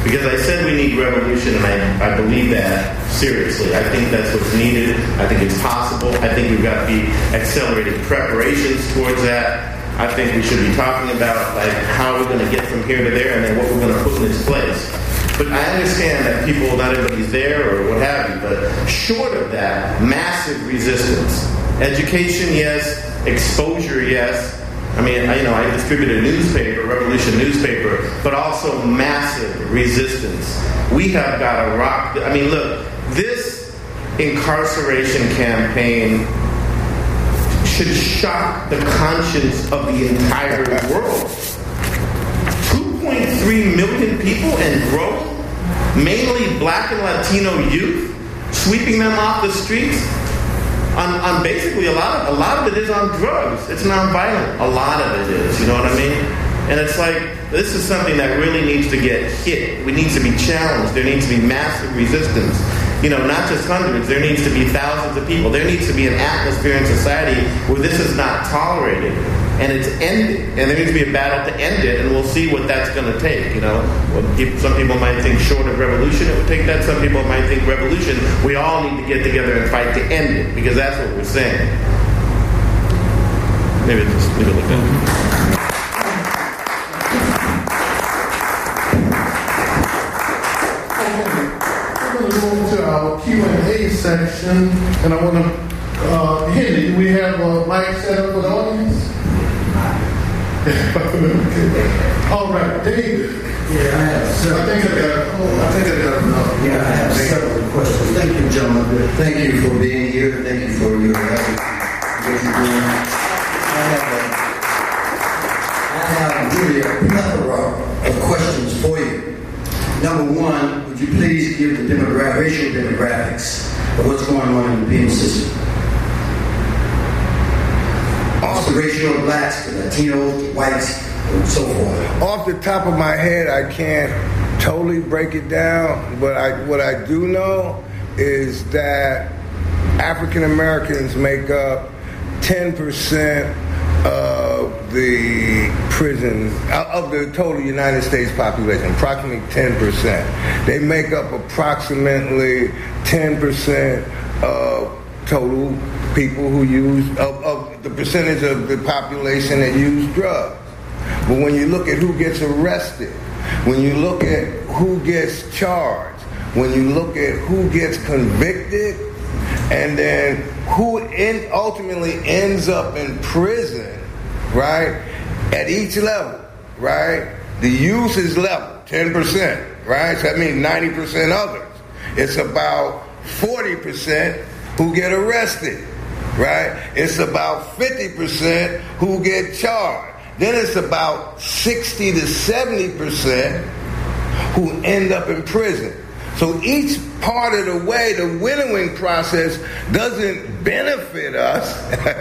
Because I said we need revolution, and I, I believe that seriously. I think that's what's needed. I think it's possible. I think we've got to be accelerating preparations towards that. I think we should be talking about like how we're going to get from here to there, and then what we're going to put in its place. But I understand that people, not everybody's there or what have you, but short of that, massive resistance. Education, yes. Exposure, yes. I mean, I, you know, I distribute a newspaper, Revolution newspaper, but also massive resistance. We have got to rock. I mean, look, this incarceration campaign should shock the conscience of the entire world. two point three million people and growing, mainly black and Latino youth, sweeping them off the streets. On, on basically a lot of a lot of it is on drugs. It's nonviolent. A lot of it is. You know what I mean? And it's like this is something that really needs to get hit. We need to be challenged. There needs to be massive resistance. You know, not just hundreds. There needs to be thousands of people. There needs to be an atmosphere in society where this is not tolerated and it's ended. And there needs to be a battle to end it. And we'll see what that's going to take. You know, some people might think short of revolution it would take that. Some people might think revolution. We all need to get together and fight to end it because that's what we're saying. Maybe just leave it like that. To our Q and A section, and I want to, uh, Henry, do we have a mic set up for the audience? All right, David. Yeah, I have several. I think I got, oh, I think I got enough. Yeah, I have several questions. Thank you, gentlemen. Thank you for being here. Thank you for your effort. What you're doing. I have, a, I have really a plethora of questions for you. Number one, would you please give the demogra- racial demographics of what's going on in the penal system? What's the ratio of blacks, the Latinos, the whites, and so forth? Off the top of my head, I can't totally break it down, but I, what I do know is that African Americans make up ten percent of the prison, of the total United States population, approximately ten percent. They make up approximately ten percent of total people who use, of, of the percentage of the population that use drugs. But when you look at who gets arrested, when you look at who gets charged, when you look at who gets convicted, and then who in, ultimately ends up in prison, right, at each level, right, the use is level, ten percent, right, so that means ninety percent others. It's about forty percent who get arrested, right, it's about fifty percent who get charged. Then it's about sixty to seventy percent who end up in prison. So each part of the way, the winnowing process doesn't benefit us,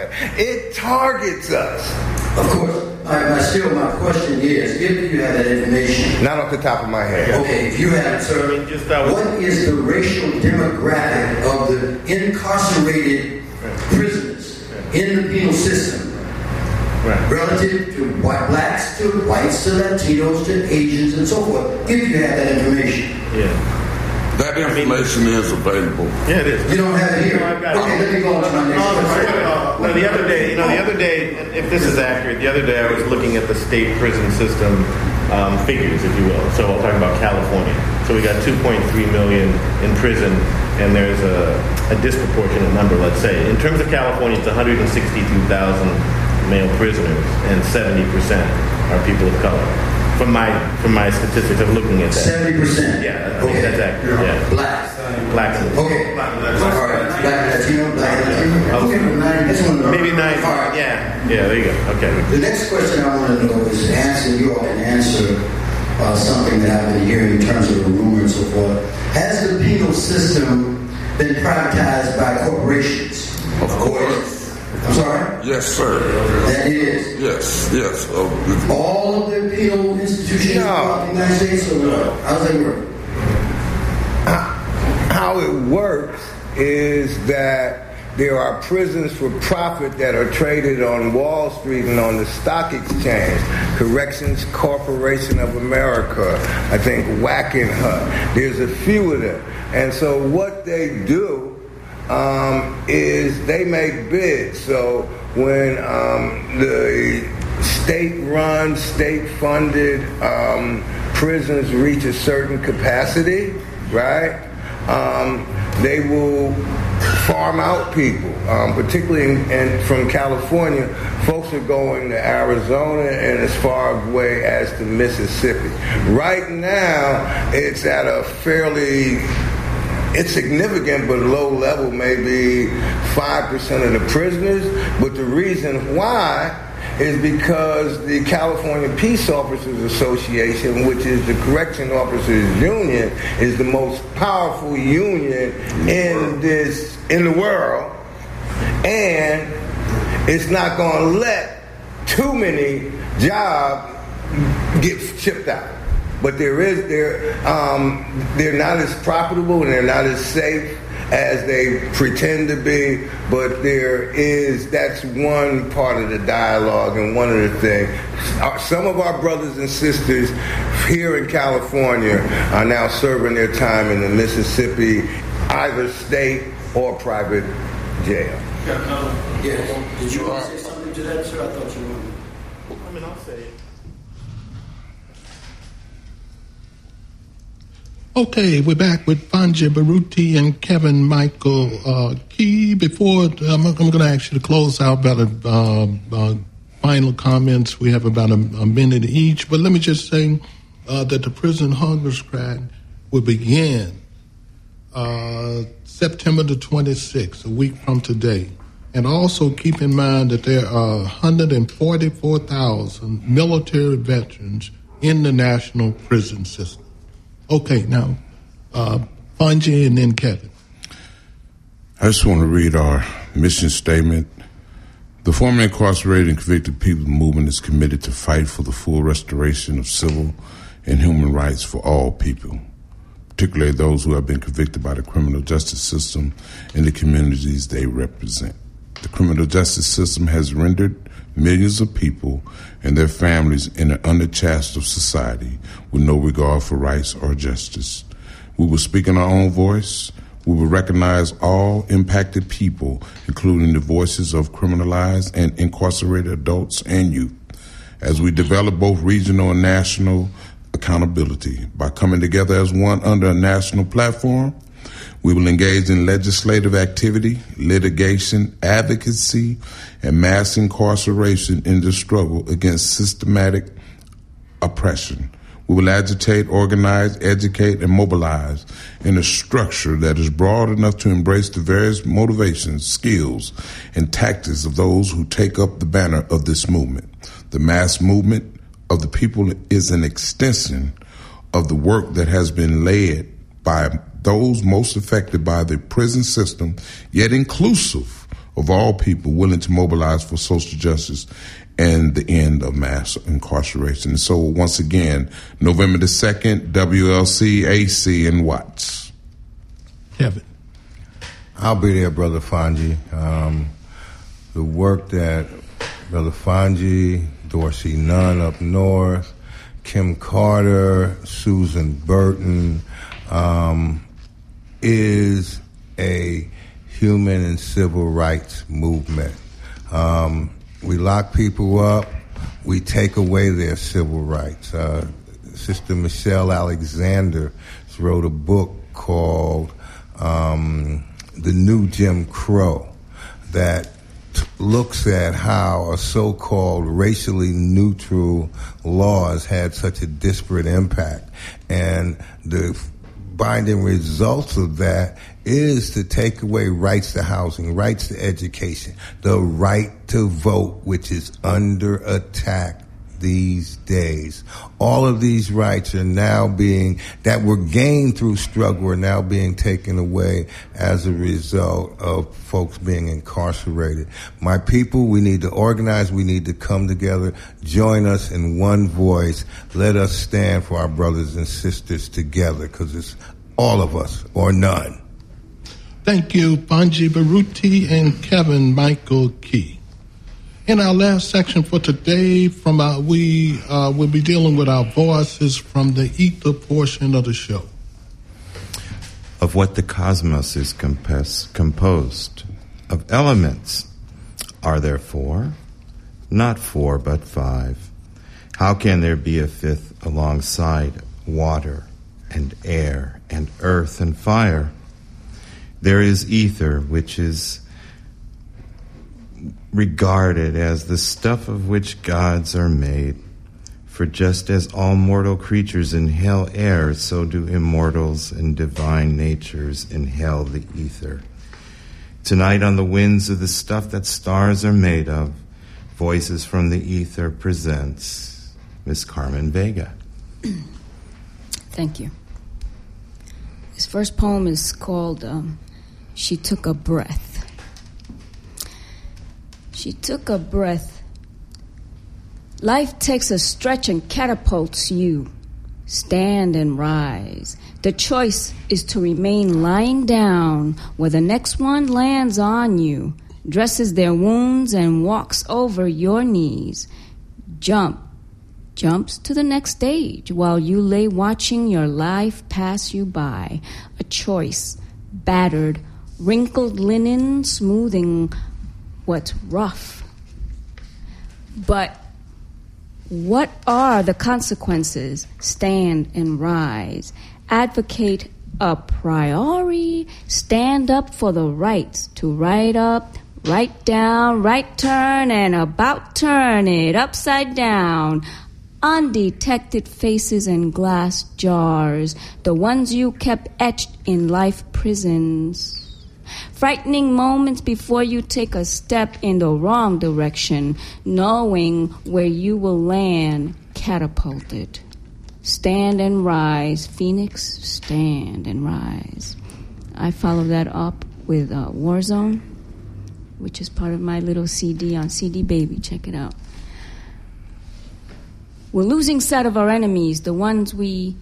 it targets us. Of course. All right, my, still my question is, if you have that information. Not off the top of my head. Okay, if you have it, sir, what is the racial demographic of the incarcerated prisoners in the penal system? Right. Relative to white, blacks, to whites, to Latinos, to Asians, and so forth, if you have that information. Yeah. That information is available. Yeah, it is. You don't have it here. No, okay, let me go on to my next question. No, the other day, you know, the other day, if this is accurate, the other day I was looking at the state prison system um, figures, if you will. So I'll talk about California. So we got two point three million in prison, and there's a, a disproportionate number, let's say. In terms of California, it's one hundred sixty-two thousand male prisoners, and seventy percent are people of color. From my from my statistics of looking at that. seventy percent? Yeah, I think okay. that's accurate. Yeah. Blacks? Blacks. Okay. All right. Black Latino, Black Latino. Okay. That's one Maybe nine. All right. Yeah. Yeah, there you go. Okay. The next question I want to know is to answer, you all can answer uh, something that I've been hearing in terms of the rumor and so forth. Has the penal system been privatized by corporations? Of course. I'm sorry? Yes, sir. That is? Yes, yes. Uh, All of the penal institutions no. in the United States, or what? How does that work? How it works is that there are prisons for profit that are traded on Wall Street and on the stock exchange. Corrections Corporation of America, I think Wackenhut. There's a few of them. And so what they do um, is they make bids. So when um, the state-run, state-funded um, prisons reach a certain capacity, right, um, they will farm out people, um, particularly in, in, from California. Folks are going to Arizona and as far away as to Mississippi. Right now, it's at a fairly, it's significant but low level, maybe five percent of the prisoners. But the reason why is because the California Peace Officers Association, which is the correction officers union, is the most powerful union in this in the world, and it's not going to let too many jobs get shipped out. But there is they're um, they're not as profitable and they're not as safe as they pretend to be, but there is, that's one part of the dialogue and one of the things. Some of our brothers and sisters here in California are now serving their time in the Mississippi, either state or private jail. Yes. Did you want to say something to that, sir? I thought you wanted. I mean, I'll say it. Okay, we're back with Fanji Baruti and Kevin Michael uh, Key. Before, um, I'm going to ask you to close out about a, uh, uh, final comments. We have about a, a minute each, but let me just say uh, that the prison hunger strike will begin uh, September the twenty-sixth, a week from today. And also keep in mind that there are one hundred forty-four thousand military veterans in the national prison system. Okay, now, uh, Fanji and then Kevin. I just want to read our mission statement. The formerly incarcerated and convicted people movement is committed to fight for the full restoration of civil and human rights for all people, particularly those who have been convicted by the criminal justice system in the communities they represent. The criminal justice system has rendered millions of people and their families in an under-chast of society with no regard for rights or justice. We will speak in our own voice. We will recognize all impacted people, including the voices of criminalized and incarcerated adults and youth, as we develop both regional and national accountability. By coming together as one under a national platform, we will engage in legislative activity, litigation, advocacy, and mass incarceration in the struggle against systematic oppression. We will agitate, organize, educate, and mobilize in a structure that is broad enough to embrace the various motivations, skills, and tactics of those who take up the banner of this movement. The mass movement of the people is an extension of the work that has been led by those most affected by the prison system, yet inclusive of all people willing to mobilize for social justice and the end of mass incarceration. So once again, November the second, W L C, A C, and Watts. Kevin. I'll be there, Brother Fanji. Um, the work that Brother Fanji, Dorsey Nunn up north, Kim Carter, Susan Burton, um, is a human and civil rights movement. Um, we lock people up, we take away their civil rights. Uh, Sister Michelle Alexander wrote a book called um, The New Jim Crow that t- looks at how a so-called racially neutral laws had such a disparate impact. And the binding results of that is to take away rights to housing, rights to education, the right to vote, which is under attack these days. All of these rights are now being, that were gained through struggle, are now being taken away as a result of folks being incarcerated. My people, we need to organize, we need to come together, join us in one voice. Let us stand for our brothers and sisters together, because it's all of us or none. Thank you, Banji Baruti and Kevin Michael Key. In our last section for today, from our, we uh, will be dealing with our voices from the ether portion of the show. Of what the cosmos is compos- composed. Of elements. Are there four? Not four, but five. How can there be a fifth alongside water and air and earth and fire? There is ether, which is regarded as the stuff of which gods are made. For just as all mortal creatures inhale air, so do immortals and divine natures inhale the ether. Tonight on the winds of the stuff that stars are made of, Voices from the Ether presents Miss Carmen Vega. Thank you. This first poem is called um, She Took a Breath. She took a breath. Life takes a stretch and catapults you. Stand and rise. The choice is to remain lying down where the next one lands on you, dresses their wounds and walks over your knees. Jump. Jumps to the next stage while you lay watching your life pass you by. A choice. Battered, wrinkled linen smoothing what's rough. But what are the consequences? Stand and rise. Advocate a priori. Stand up for the rights to right up, right down, right turn, and about turn it upside down. Undetected faces in glass jars, the ones you kept etched in life prisons. Frightening moments before you take a step in the wrong direction, knowing where you will land, catapulted. Stand and rise, Phoenix, stand and rise. I follow that up with uh, Warzone, which is part of my little C D on C D Baby. Check it out. We're losing sight of our enemies, the ones we...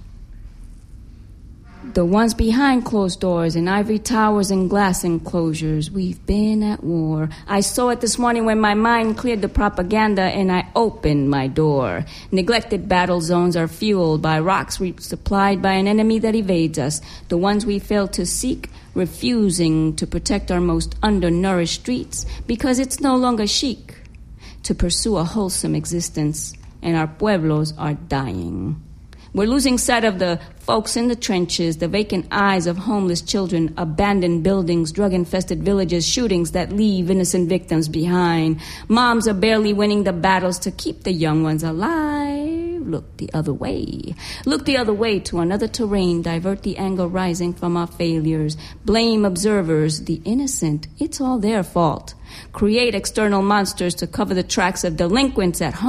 The ones behind closed doors in ivory towers and glass enclosures. We've been at war. I saw it this morning when my mind cleared the propaganda and I opened my door. Neglected battle zones are fueled by rocks supplied by an enemy that evades us. The ones we fail to seek, refusing to protect our most undernourished streets because it's no longer chic to pursue a wholesome existence, and our pueblos are dying. We're losing sight of the folks in the trenches, the vacant eyes of homeless children, abandoned buildings, drug-infested villages, shootings that leave innocent victims behind. Moms are barely winning the battles to keep the young ones alive. Look the other way. Look the other way to another terrain. Divert the anger rising from our failures. Blame observers, the innocent. It's all their fault. Create external monsters to cover the tracks of delinquents at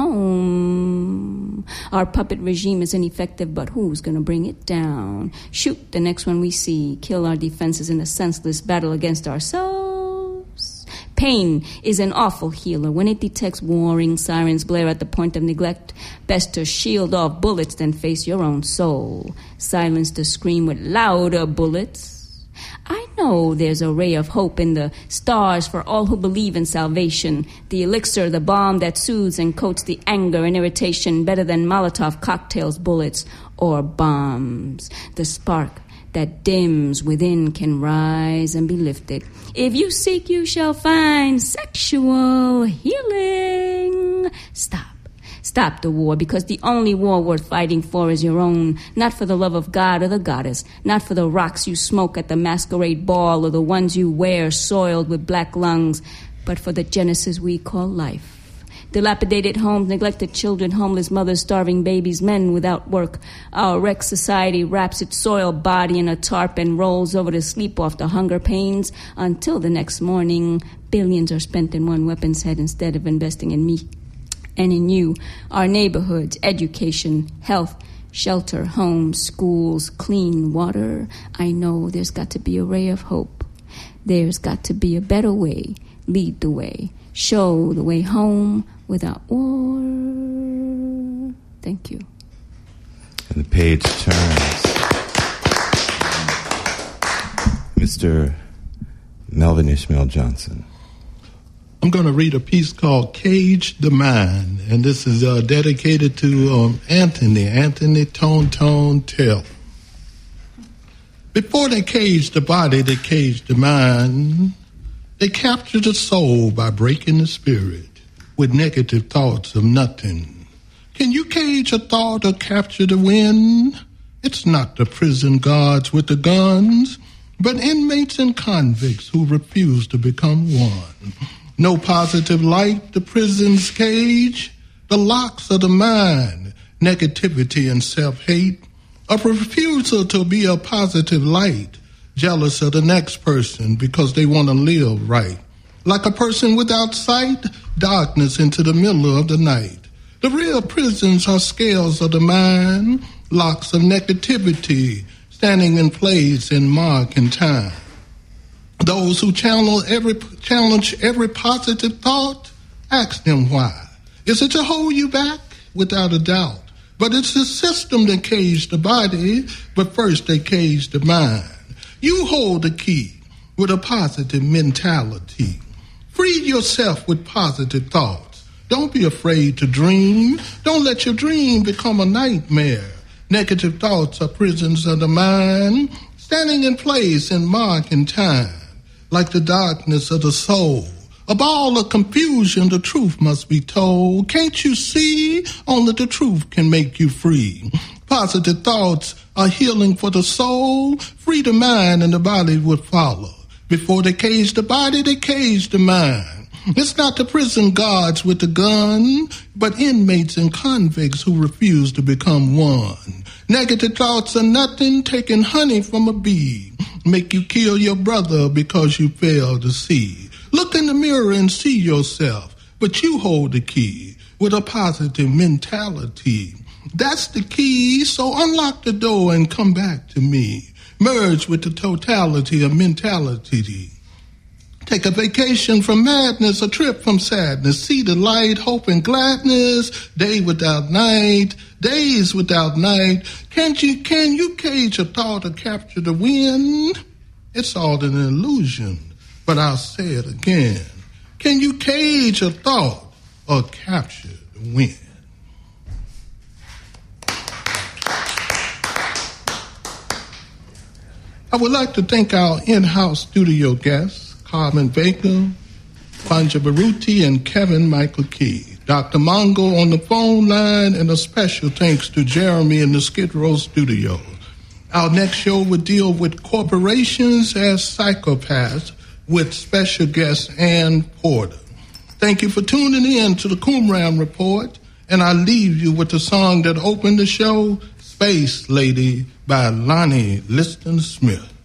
home. Our puppet regime is ineffective, but who's going to bring it down? Shoot the next one we see. Kill our defenses in a senseless battle against ourselves. Pain is an awful healer. When it detects warring sirens blare at the point of neglect, best to shield off bullets than face your own soul. Silence the scream with louder bullets. I know there's a ray of hope in the stars for all who believe in salvation. The elixir, the balm that soothes and coats the anger and irritation better than Molotov cocktails, bullets, or bombs. The spark that dims within can rise and be lifted. If you seek, you shall find sexual healing. Stop. Stop the war, because the only war worth fighting for is your own. Not for the love of God or the goddess. Not for the rocks you smoke at the masquerade ball or the ones you wear soiled with black lungs, but for the genesis we call life. Dilapidated homes, neglected children, homeless mothers, starving babies, men without work. Our wrecked society wraps its soiled body in a tarp and rolls over to sleep off the hunger pains until the next morning. Billions are spent in one weapon's head instead of investing in me and in you, our neighborhoods, education, health, shelter, homes, schools, clean water. I know there's got to be a ray of hope. There's got to be a better way. Lead the way. Show the way home without war. Thank you. And the page turns. Mister Melvin Ishmael Johnson. I'm going to read a piece called Cage the Mind, and this is uh, dedicated to um, Anthony, Anthony Tone Tone Tell. Before they cage the body, they cage the mind. They capture the soul by breaking the spirit with negative thoughts of nothing. Can you cage a thought or capture the wind? It's not the prison guards with the guns, but inmates and convicts who refuse to become one. No positive light, the prison's cage, the locks of the mind, negativity and self-hate, a refusal to be a positive light, jealous of the next person because they want to live right. Like a person without sight, darkness into the middle of the night. The real prisons are scales of the mind, locks of negativity, standing in place in mark and time. Those who channel every, challenge every positive thought, ask them why. Is it to hold you back? Without a doubt. But it's the system that caged the body, but first they caged the mind. You hold the key with a positive mentality. Free yourself with positive thoughts. Don't be afraid to dream. Don't let your dream become a nightmare. Negative thoughts are prisons of the mind, standing in place in mark and time, like the darkness of the soul. A ball of confusion, the truth must be told. Can't you see? Only the truth can make you free. Positive thoughts are healing for the soul. Free the mind and the body would follow. Before they cage the body, they cage the mind. It's not the prison guards with the gun, but inmates and convicts who refuse to become one. Negative thoughts are nothing, taking honey from a bee. Make you kill your brother because you fail to see. Look in the mirror and see yourself, but you hold the key with a positive mentality. That's the key, so unlock the door and come back to me. Merge with the totality of mentality. Take a vacation from madness, a trip from sadness. See the light, hope, and gladness. Day without night, days without night. Can't you, can you cage a thought or capture the wind? It's all an illusion, but I'll say it again. Can you cage a thought or capture the wind? I would like to thank our in-house studio guests, Carmen Baker, Panja Baruti, and Kevin Michael Key. Doctor Mongo on the phone line, and a special thanks to Jeremy in the Skid Row studio. Our next show will deal with corporations as psychopaths with special guest Ann Porter. Thank you for tuning in to the Qumran Report, and I leave you with the song that opened the show, Space Lady by Lonnie Liston Smith.